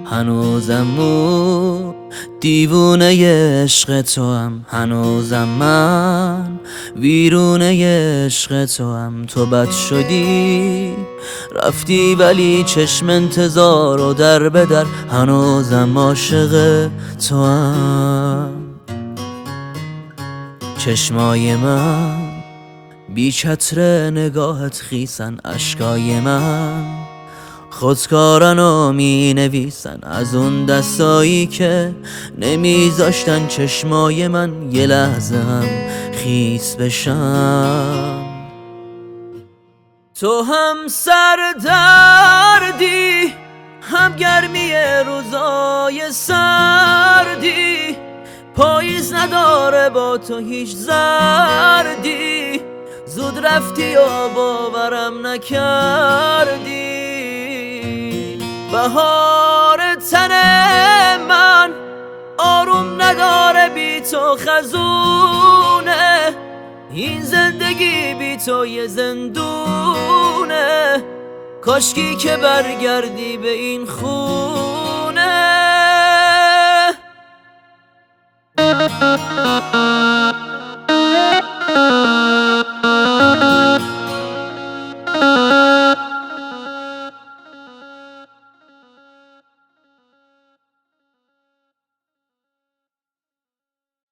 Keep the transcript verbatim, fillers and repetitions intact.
هنوزم اون دیوونه عشق تو هم، هنوزم من ویرونه عشق تو هم. تو بد شدی رفتی ولی چشم انتظار و در به در، هنوزم عاشق تو هم. چشمای من بی چتر نگاهت خیسن، اشکای من خودکارن و می نویسن، از اون دستایی که نمیذاشتن چشمای من یه لحظه هم خیس بشن. تو هم سردردی هم گرمی روزای سردی، پاییز نداره با تو هیچ زردی، زود رفتی و باورم نکردی. بهار تن من آروم نداره بی تو خزونه، این زندگی بی تو یه زندونه، کاشکی که برگردی به این خونه.